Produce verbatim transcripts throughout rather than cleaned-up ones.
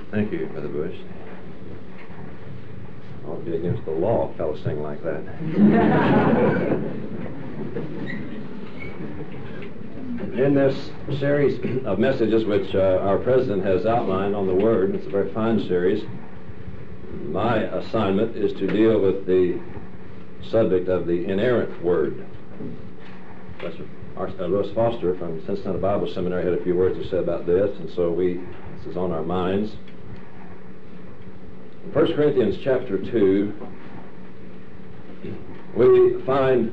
Thank you, Brother Bush. It would be against the law if fellows sing like that. In this series of messages which uh, our President has outlined on the Word, it's a very fine series, my assignment is to deal with the subject of the inerrant Word. Professor uh, Lewis Foster from Cincinnati Bible Seminary had a few words to say about this, and so we, this is on our minds. In First Corinthians chapter two, we find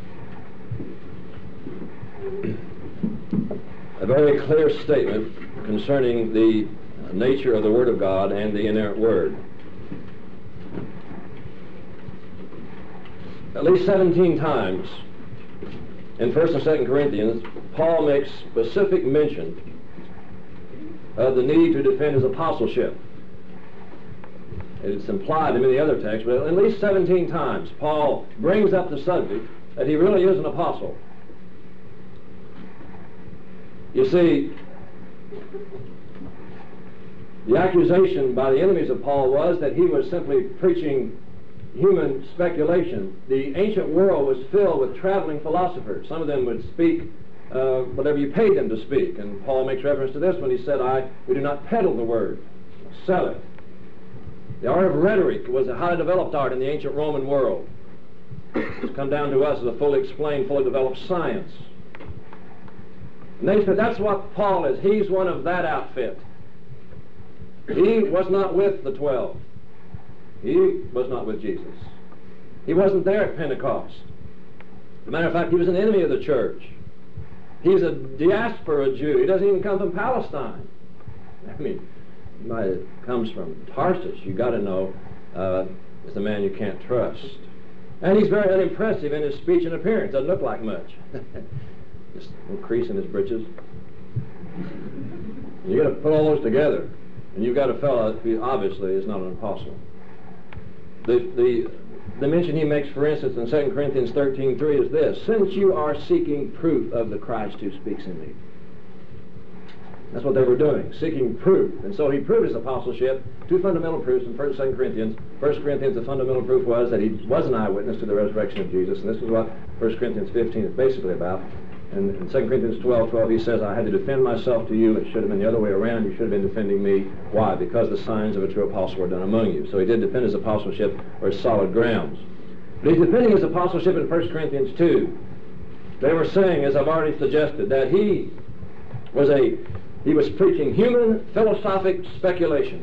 a very clear statement concerning the nature of the Word of God and the inerrant Word. At least seventeen times in First and Second Corinthians, Paul makes specific mention of the need to defend his apostleship. It's implied in many other texts, but at least seventeen times Paul brings up the subject that he really is an apostle. You see, the accusation by the enemies of Paul was that he was simply preaching human speculation. The ancient world was filled with traveling philosophers. Some of them would speak uh, whatever you paid them to speak, and Paul makes reference to this when he said, I, we do not peddle the word, sell it. The art of rhetoric was a highly developed art in the ancient Roman world. It's come down to us as a fully explained, fully developed science. And they said, that's what Paul is. He's one of that outfit. He was not with the twelve. He was not with Jesus. He wasn't there at Pentecost. As a matter of fact, he was an enemy of the church. He's a diaspora Jew. He doesn't even come from Palestine. I mean, somebody that comes from Tarsus, you got to know, uh, is a man you can't trust. And he's very unimpressive in his speech and appearance. Doesn't look like much. Just a little crease in his britches. You got to put all those together, and you've got a fellow who obviously is not an apostle. The, the, the mention he makes, for instance, in Second Corinthians thirteen three is this: since you are seeking proof of the Christ who speaks in me. That's what they were doing, seeking proof. And so he proved his apostleship. Two fundamental proofs in First and Second Corinthians. First Corinthians, the fundamental proof was that he was an eyewitness to the resurrection of Jesus, and this is what First Corinthians fifteen is basically about. And in Second Corinthians twelve twelve, he says, I had to defend myself to you. It should have been the other way around. You should have been defending me. Why? Because the signs of a true apostle were done among you. So he did defend his apostleship or his solid grounds. But he's defending his apostleship in First Corinthians two. They were saying, as I've already suggested, that he was a he was preaching human philosophic speculation.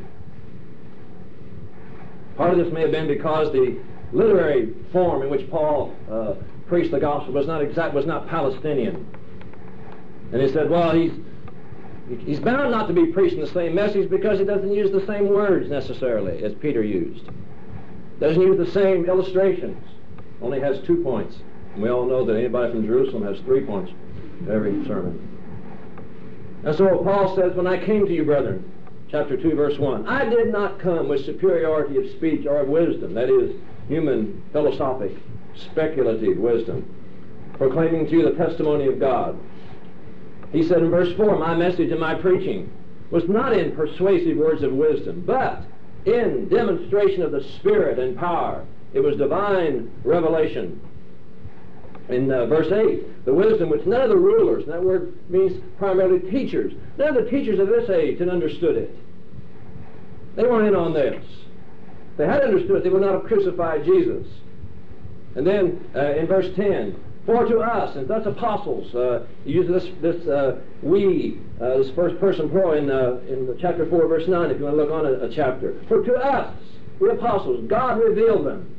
Part of this may have been because the literary form in which Paul uh, preached the gospel was not exact, was not Palestinian. And he said, well, he's he's bound not to be preaching the same message because he doesn't use the same words necessarily as Peter used. Doesn't use the same illustrations. Only has two points. And we all know that anybody from Jerusalem has three points every sermon. And so Paul says, when I came to you, brethren, chapter two, verse one, I did not come with superiority of speech or of wisdom, that is, human, philosophic, speculative wisdom, proclaiming to you the testimony of God. He said in verse four, my message and my preaching was not in persuasive words of wisdom, but in demonstration of the Spirit and power. It was divine revelation. In uh, verse eight, the wisdom which none of the rulers, and that word means primarily teachers, none of the teachers of this age had understood it. They weren't in on this. If they had understood it, they would not have crucified Jesus. And then uh, in verse ten, for to us, and thus apostles, uh, he uses this, this uh, we, uh, this first person plural in, uh, in chapter four, verse nine, if you want to look on a, a chapter. For to us, the apostles, God revealed them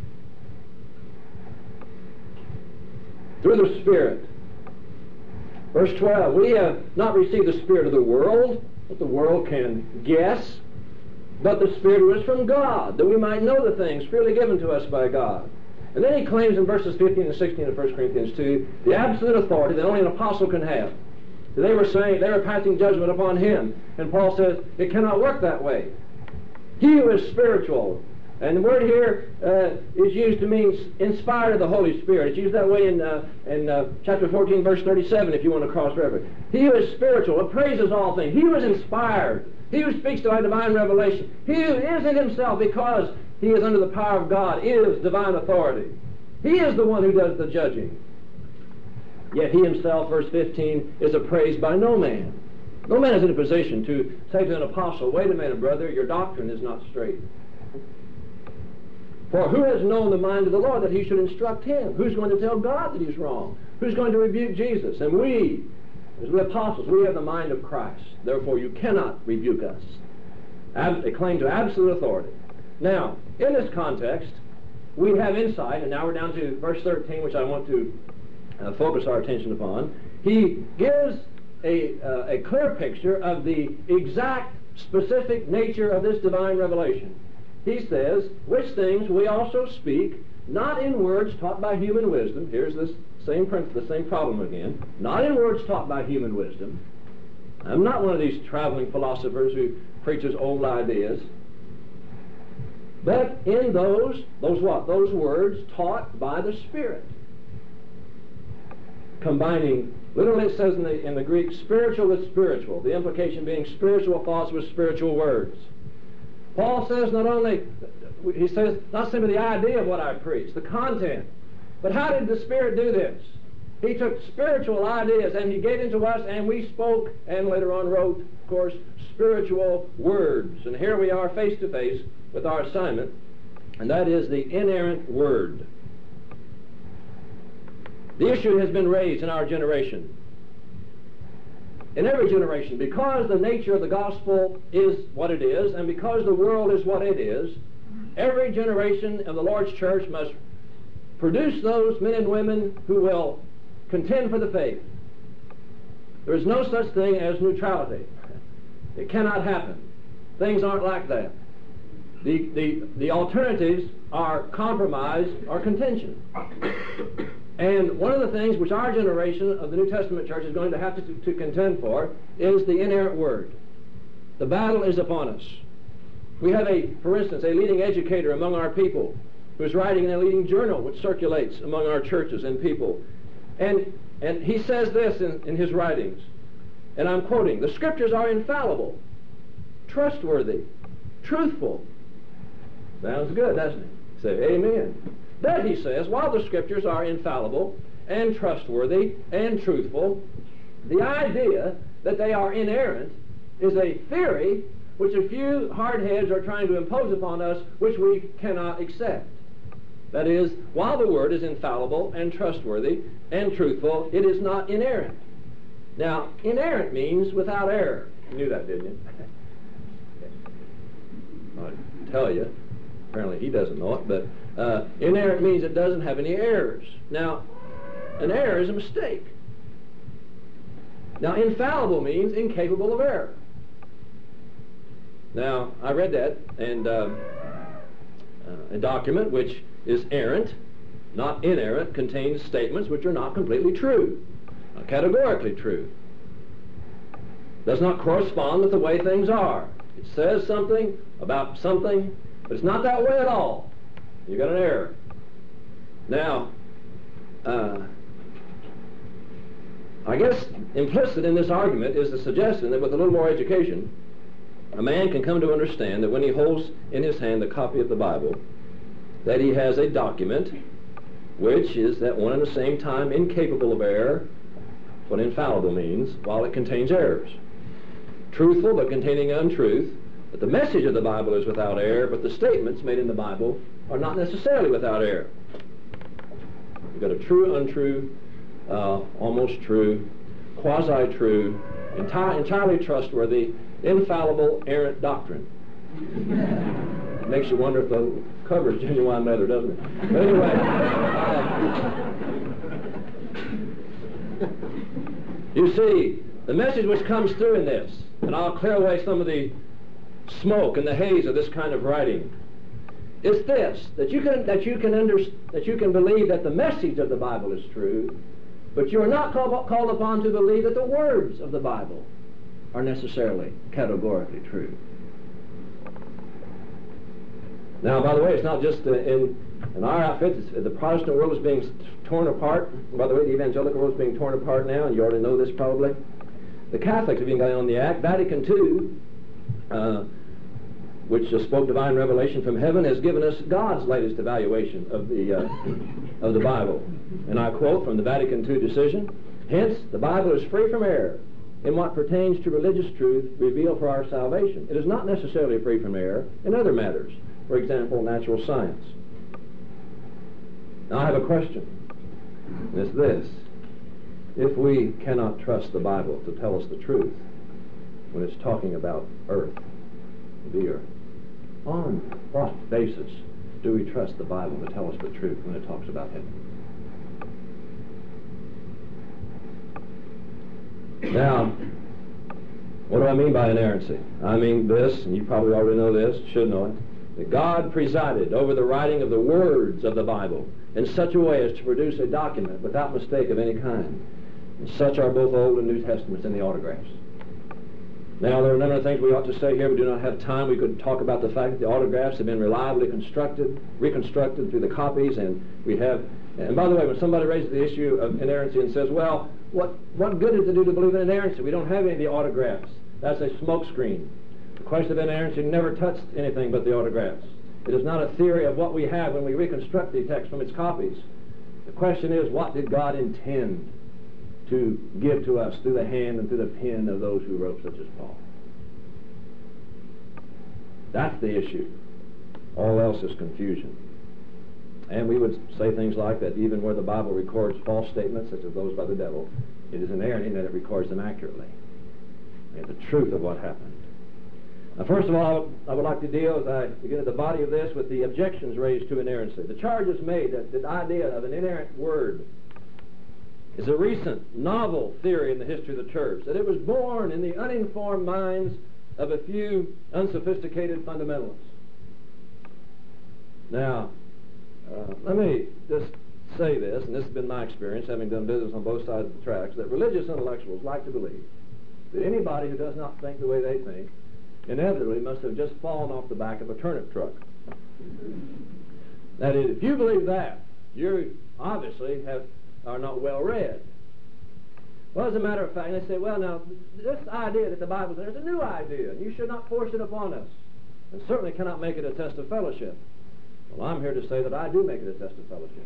through the Spirit. Verse twelve, we have not received the Spirit of the world, that the world can guess, but the Spirit who is from God, that we might know the things freely given to us by God. And then he claims in verses fifteen and sixteen of First Corinthians two the absolute authority that only an apostle can have. So they were saying, they were passing judgment upon him. And Paul says, it cannot work that way. He who is spiritual, and the word here uh, is used to mean inspired of the Holy Spirit. It's used that way in, uh, in uh, chapter fourteen, verse thirty-seven, if you want to cross-reference. He who is spiritual appraises all things. He was inspired He who speaks by divine revelation, he who is in himself because he is under the power of God, is divine authority. He is the one who does the judging. Yet he himself, verse fifteen, is appraised by no man. No man is in a position to say to an apostle, wait a minute, brother, your doctrine is not straight. For who has known the mind of the Lord that he should instruct him? Who's going to tell God that he's wrong? Who's going to rebuke Jesus? And we, as the apostles, we have the mind of Christ. Therefore, you cannot rebuke us. Ab- a claim to absolute authority. Now, in this context, we have insight, and now we're down to verse thirteen, which I want to uh, focus our attention upon. He gives a, uh, a clear picture of the exact, specific nature of this divine revelation. He says, which things we also speak, not in words taught by human wisdom. Here's this same principle, the same problem again. Not in words taught by human wisdom. I'm not one of these traveling philosophers who preaches old ideas. But in those, those what? Those words taught by the Spirit. Combining, literally it says in the, in the Greek, spiritual with spiritual. The implication being spiritual thoughts with spiritual words. Paul says not only, he says not simply the idea of what I preach, the content, but how did the Spirit do this? He took spiritual ideas and he gave them to us, and we spoke and later on wrote, of course, spiritual words. And here we are face to face with our assignment, and that is the inerrant Word. The issue has been raised in our generation. In every generation, because the nature of the gospel is what it is, and because the world is what it is, every generation of the Lord's church must produce those men and women who will contend for the faith. There is no such thing as neutrality. It cannot happen. Things aren't like that. The, the, the alternatives are compromise or contention. And one of the things which our generation of the New Testament church is going to have to, to contend for is the inerrant Word. The battle is upon us. We have a, for instance, a leading educator among our people who is writing in a leading journal which circulates among our churches and people. And, and he says this in, in his writings, and I'm quoting, "The Scriptures are infallible, trustworthy, truthful." Sounds good, doesn't it? Say amen. But he says, while the Scriptures are infallible and trustworthy and truthful, the idea that they are inerrant is a theory which a few hardheads are trying to impose upon us, which we cannot accept. That is, while the Word is infallible and trustworthy and truthful, it is not inerrant. Now, inerrant means without error. You knew that, didn't you? I tell you. Apparently he doesn't know it, but uh, inerrant means it doesn't have any errors. Now, an error is a mistake. Now, infallible means incapable of error. Now, I read that, and uh, uh, a document which is errant, not inerrant, contains statements which are not completely true, not categorically true. Does not correspond with the way things are. It says something about something, but it's not that way at all. You got an error. Now, uh, I guess implicit in this argument is the suggestion that with a little more education, a man can come to understand that when he holds in his hand a copy of the Bible, that he has a document which is at one and the same time incapable of error, what infallible means, while it contains errors. Truthful but containing untruth. But the message of the Bible is without error, but the statements made in the Bible are not necessarily without error. You've got a true, untrue, uh, almost true, quasi-true, enti- entirely trustworthy, infallible, errant doctrine. It makes you wonder if the cover is genuine leather, doesn't it? But anyway, uh, you see, the message which comes through in this, and I'll clear away some of the smoke and the haze of this kind of writing, is this, that you can that you can under, that you can believe that the message of the Bible is true, but you are not called, called upon to believe that the words of the Bible are necessarily categorically true. Now, by the way, it's not just uh, in in our outfit. It's, the Protestant world is being torn apart. By the way, the evangelical world is being torn apart now, and you already know this probably. The Catholics have been going on the act. Vatican Two uh, which uh, spoke divine revelation from heaven, has given us God's latest evaluation of the, uh, of the Bible. And I quote from the Vatican two decision, "Hence, the Bible is free from error in what pertains to religious truth revealed for our salvation. It is not necessarily free from error in other matters, for example, natural science." Now I have a question, and it's this. If we cannot trust the Bible to tell us the truth when it's talking about earth, the earth, on what basis do we trust the Bible to tell us the truth when it talks about heaven? Now, what do I mean by inerrancy? I mean this, and you probably already know this, should know it, that God presided over the writing of the words of the Bible in such a way as to produce a document without mistake of any kind. And such are both Old and New Testaments in the autographs. Now, there are a number of things we ought to say here. We do not have time. We could talk about the fact that the autographs have been reliably constructed, reconstructed through the copies, and we have, and by the way, when somebody raises the issue of inerrancy and says, well, what, what good does it do to believe in inerrancy? We don't have any of the autographs. That's a smokescreen. The question of inerrancy never touched anything but the autographs. It is not a theory of what we have when we reconstruct the text from its copies. The question is, what did God intend to give to us through the hand and through the pen of those who wrote, such as Paul? That's the issue. All else is confusion. And we would say things like that even where the Bible records false statements, such as those by the devil, it is inerrant in that it records them accurately. And the truth of what happened. Now, first of all, I would like to deal, as I begin at the body of this, with the objections raised to inerrancy. The charge is made that the idea of an inerrant word is a recent, novel theory in the history of the church, that it was born in the uninformed minds of a few unsophisticated fundamentalists. Now, uh, let me just say this, and this has been my experience, having done business on both sides of the tracks, that religious intellectuals like to believe that anybody who does not think the way they think inevitably must have just fallen off the back of a turnip truck. That is, if you believe that, you obviously have are not well read. Well, as a matter of fact, they say, well, now, this idea that the Bible says is a new idea, and you should not force it upon us, and certainly cannot make it a test of fellowship. Well, I'm here to say that I do make it a test of fellowship.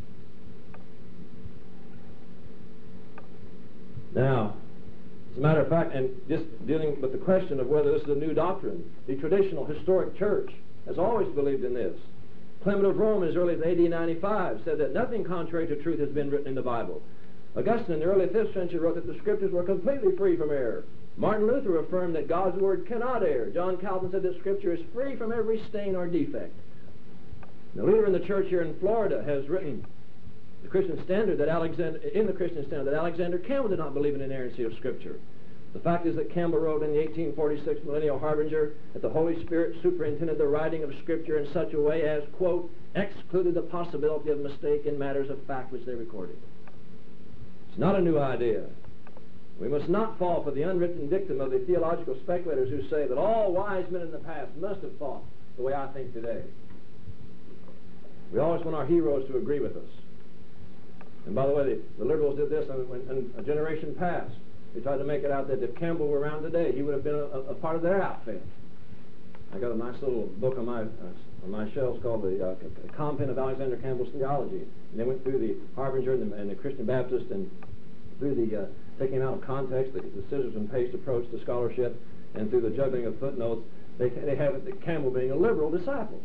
Now, as a matter of fact, and just dealing with the question of whether this is a new doctrine, the traditional historic church has always believed in this. Clement of Rome, as early as A D ninety-five, said that nothing contrary to truth has been written in the Bible. Augustine, in the early fifth century, wrote that the Scriptures were completely free from error. Martin Luther affirmed that God's Word cannot err. John Calvin said that Scripture is free from every stain or defect. The leader in the church here in Florida has written the Christian Standard that Alexander, in the Christian Standard that Alexander Campbell did not believe in inerrancy of Scripture. The fact is that Campbell wrote in the eighteen forty-six Millennial Harbinger that the Holy Spirit superintended the writing of Scripture in such a way as, quote, excluded the possibility of mistake in matters of fact which they recorded. It's not a new idea. We must not fall for the unwritten dictum of the theological speculators who say that all wise men in the past must have thought the way I think today. We always want our heroes to agree with us. And by the way, the, the liberals did this in, in a generation past. They tried to make it out that if Campbell were around today, he would have been a, a part of their outfit. I got a nice little book on my uh, on my shelves called the uh, Compend of Alexander Campbell's Theology. And they went through the Harbinger and the, and the Christian Baptist and through the uh, taking out of context the, the scissors and paste approach to scholarship, and through the juggling of footnotes, they they have it that Campbell being a liberal disciple.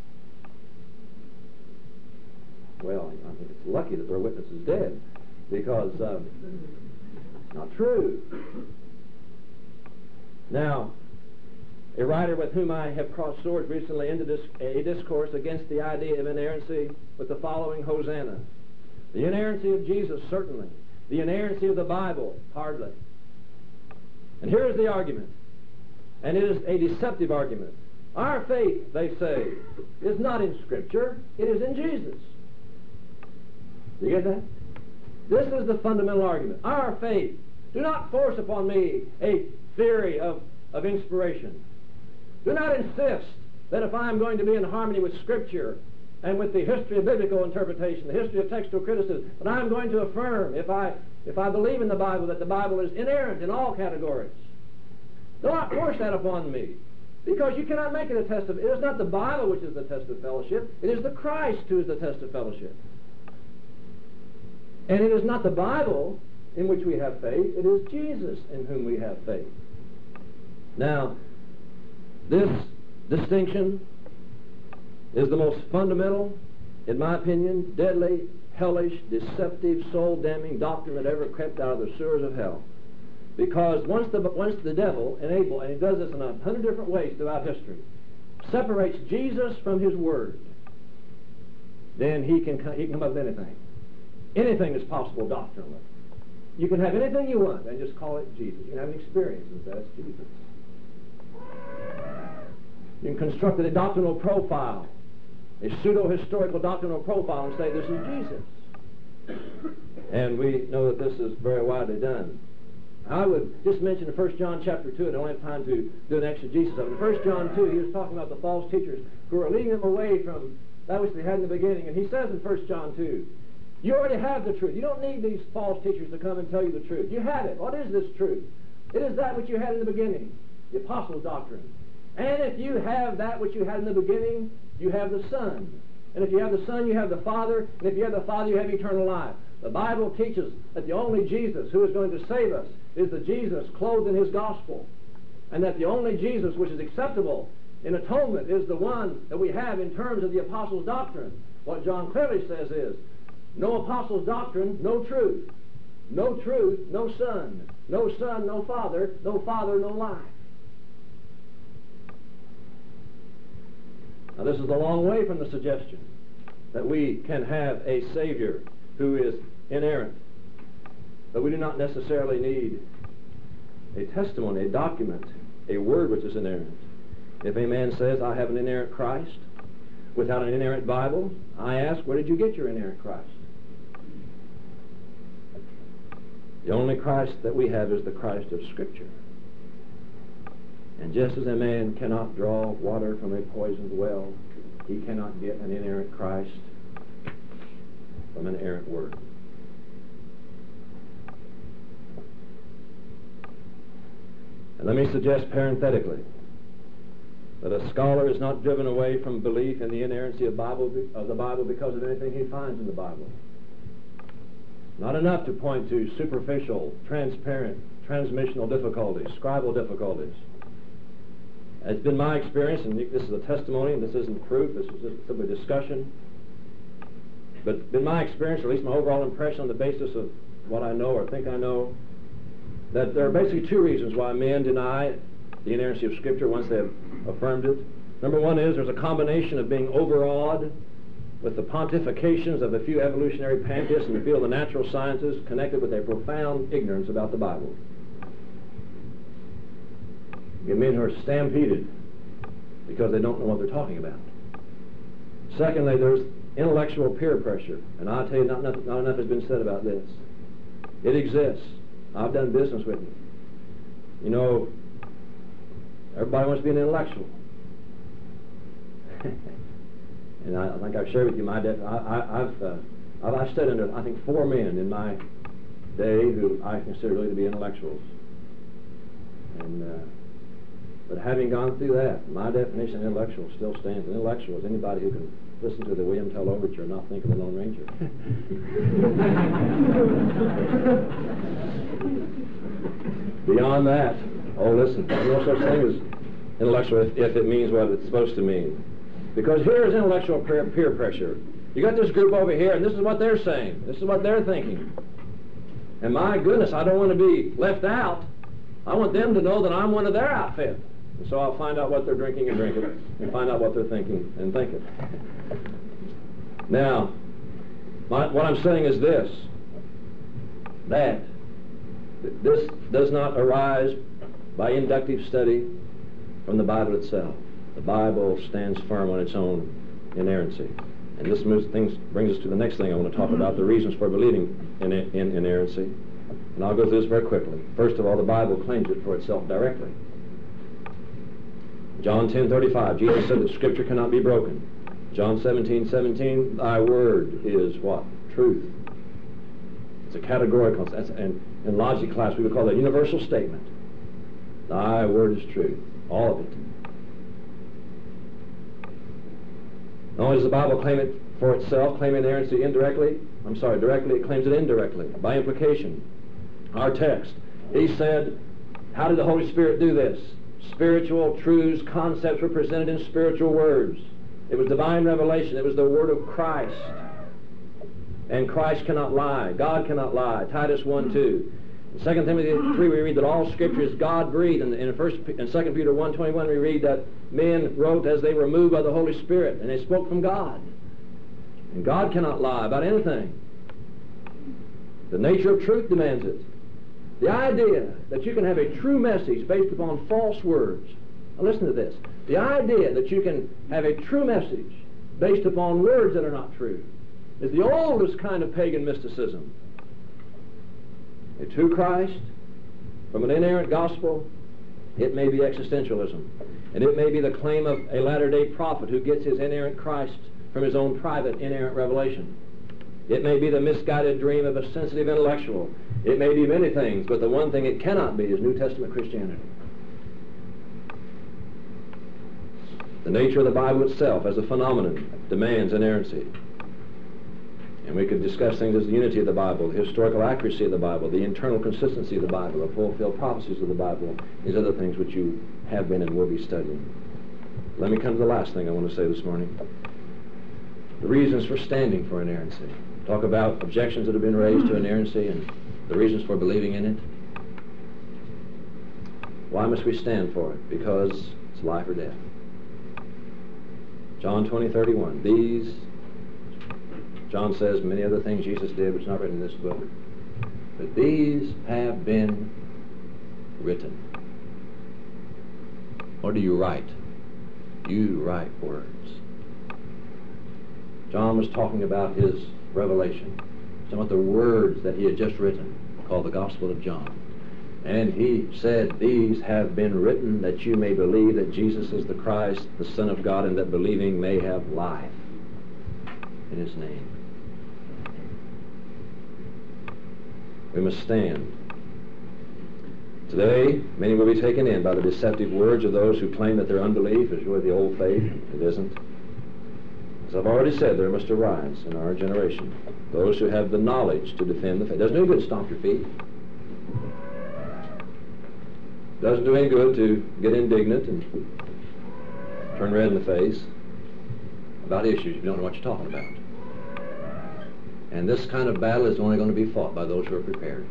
Well, I think it's lucky that their witness is dead, because um, it's not true. Now, a writer with whom I have crossed swords recently ended this, a discourse against the idea of inerrancy with the following hosanna. The inerrancy of Jesus, certainly. The inerrancy of the Bible, hardly. And here is the argument, and it is a deceptive argument. Our faith, they say, is not in Scripture, it is in Jesus. Do you get that? This is the fundamental argument. Our faith. Do not force upon me a theory of, of inspiration. Do not insist that if I'm going to be in harmony with Scripture and with the history of biblical interpretation, the history of textual criticism, that I'm going to affirm, if I, if I believe in the Bible, that the Bible is inerrant in all categories. Do not force that upon me. Because you cannot make it a test of, it is not the Bible which is the test of fellowship, it is the Christ who is the test of fellowship. And it is not the Bible in which we have faith, it is Jesus in whom we have faith. Now, this distinction is the most fundamental, in my opinion, deadly, hellish, deceptive, soul-damning doctrine that ever crept out of the sewers of hell. Because once the, once the devil, and Abel, and he does this in a hundred different ways throughout history, separates Jesus from his word, then he can, he can come up with anything. Anything is possible doctrinally. You can have anything you want and just call it Jesus. You can have an experience and say, that's Jesus. You can construct a doctrinal profile, a pseudo-historical doctrinal profile, and say, this is Jesus. And we know that this is very widely done. I would just mention in First John chapter two, and I don't have time to do an exegesis of it. In First John two, he was talking about the false teachers who are leading them away from that which they had in the beginning. And he says in First John two, you already have the truth. You don't need these false teachers to come and tell you the truth. You have it. What is this truth? It is that which you had in the beginning, the apostles' doctrine. And if you have that which you had in the beginning, you have the Son. And if you have the Son, you have the Father. And if you have the Father, you have eternal life. The Bible teaches that the only Jesus who is going to save us is the Jesus clothed in his gospel. And that the only Jesus which is acceptable in atonement is the one that we have in terms of the apostles' doctrine. What John clearly says is, no apostles' doctrine, no truth. No truth, no Son. No Son, no Father. No Father, no life. Now this is a long way from the suggestion that we can have a Savior who is inerrant. But we do not necessarily need a testimony, a document, a word which is inerrant. If a man says, I have an inerrant Christ, without an inerrant Bible, I ask, where did you get your inerrant Christ? The only Christ that we have is the Christ of Scripture. And just as a man cannot draw water from a poisoned well, he cannot get an inerrant Christ from an errant word. And let me suggest parenthetically that a scholar is not driven away from belief in the inerrancy of, Bible, of the Bible because of anything he finds in the Bible. Not enough to point to superficial, transparent, transmissional difficulties, scribal difficulties. It's been my experience, and this is a testimony, and this isn't proof, this is just simply discussion, but it's been my experience, or at least my overall impression on the basis of what I know or think I know, that there are basically two reasons why men deny the inerrancy of Scripture once they have affirmed it. Number one is there's a combination of being overawed with the pontifications of a few evolutionary pantheists in the field of the natural sciences connected with a profound ignorance about the Bible. You get men who are stampeded because they don't know what they're talking about. Secondly, there's intellectual peer pressure. And I'll tell you, not, not, not enough has been said about this. It exists. I've done business with it. You know, everybody wants to be an intellectual. And I, I think I've shared with you my def I, I, I've, uh, I've, I've studied under, I think, four men in my day who I consider really to be intellectuals. And, uh, but having gone through that, my definition of intellectual still stands. An intellectual is anybody who can listen to the William Tell Overture and not think of the Lone Ranger. Beyond that, oh, listen, there's no such thing as intellectual if, if it means what it's supposed to mean. Because here is intellectual peer, peer pressure. You got this group over here, and this is what they're saying. This is what they're thinking. And my goodness, I don't want to be left out. I want them to know that I'm one of their outfit. And so I'll find out what they're drinking and drinking, and find out what they're thinking and thinking. Now, my, what I'm saying is this, that this does not arise by inductive study from the Bible itself. The Bible stands firm on its own inerrancy. And this moves things, brings us to the next thing I want to talk about, the reasons for believing in, in inerrancy. And I'll go through this very quickly. First of all, the Bible claims it for itself directly. John ten thirty-five, Jesus said that Scripture cannot be broken. John seventeen seventeen, thy word is what? Truth. It's a categorical, that's, and in logic class we would call that a universal statement. Thy word is truth. All of it. Not only does the Bible claim it for itself, claim inerrancy indirectly, I'm sorry, directly, it claims it indirectly, by implication. Our text, he said, how did the Holy Spirit do this? Spiritual truths, concepts were presented in spiritual words. It was divine revelation. It was the word of Christ. And Christ cannot lie. God cannot lie. Titus one two. In Second Timothy three we read that all Scripture is God-breathed. And in, first, in Second Peter one twenty-one we read that men wrote as they were moved by the Holy Spirit, and they spoke from God. And God cannot lie about anything. The nature of truth demands it. The idea that you can have a true message based upon false words. Now listen to this. The idea that you can have a true message based upon words that are not true is the oldest kind of pagan mysticism. A true Christ from an inerrant gospel, it may be existentialism. And it may be the claim of a latter-day prophet who gets his inerrant Christ from his own private inerrant revelation. It may be the misguided dream of a sensitive intellectual. It may be many things, but the one thing it cannot be is New Testament Christianity. The nature of the Bible itself as a phenomenon demands inerrancy. And we could discuss things as the unity of the Bible, the historical accuracy of the Bible, the internal consistency of the Bible, the fulfilled prophecies of the Bible, these other things which you have been and will be studying. Let me come to the last thing I want to say this morning. The reasons for standing for inerrancy. Talk about objections that have been raised to inerrancy and the reasons for believing in it. Why must we stand for it? Because it's life or death. John twenty thirty-one. These, John says many other things Jesus did which are not written in this book, but these have been written. What do you write? You write words. John was talking about his revelation, talking about the words that he had just written, called the Gospel of John. And he said, these have been written that you may believe that Jesus is the Christ, the Son of God, and that believing may have life in his name. We must stand. Today, many will be taken in by the deceptive words of those who claim that their unbelief is really the old faith. It isn't. As I've already said, there must arise in our generation those who have the knowledge to defend the faith. It doesn't do good to stomp your feet. It doesn't do any good to get indignant and turn red in the face about issues if you don't know what you're talking about. And this kind of battle is only going to be fought by those who are prepared.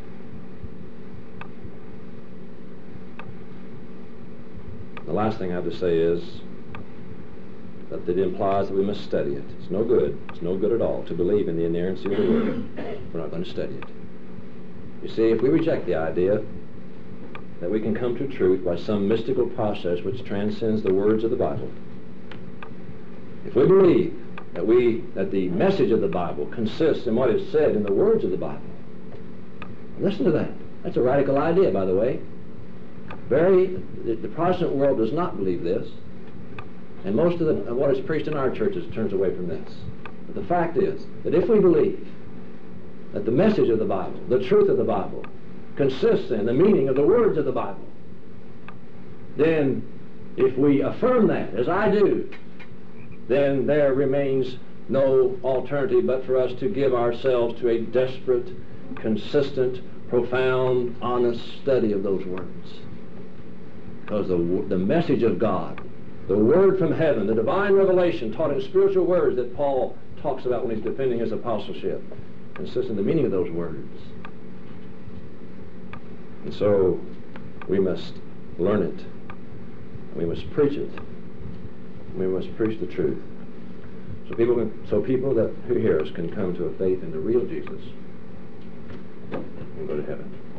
The last thing I have to say is that it implies that we must study it. It's no good, it's no good at all to believe in the inerrancy of the Word. We're not going to study it. You see, if we reject the idea that we can come to truth by some mystical process which transcends the words of the Bible, if we believe that we that the message of the Bible consists in what is said in the words of the Bible, listen to that. That's a radical idea, by the way. Very, the, the Protestant world does not believe this, and most of, the, of what is preached in our churches turns away from this. But the fact is that if we believe that the message of the Bible, the truth of the Bible, consists in the meaning of the words of the Bible, then if we affirm that, as I do, then there remains no alternative but for us to give ourselves to a desperate, consistent, profound, honest study of those words. Because the, the message of God, the word from heaven, the divine revelation taught in spiritual words that Paul talks about when he's defending his apostleship, consists in the meaning of those words. And so we must learn it. We must preach it. We must preach the truth. So people, can, so people that who hear us can come to a faith in the real Jesus and go to heaven.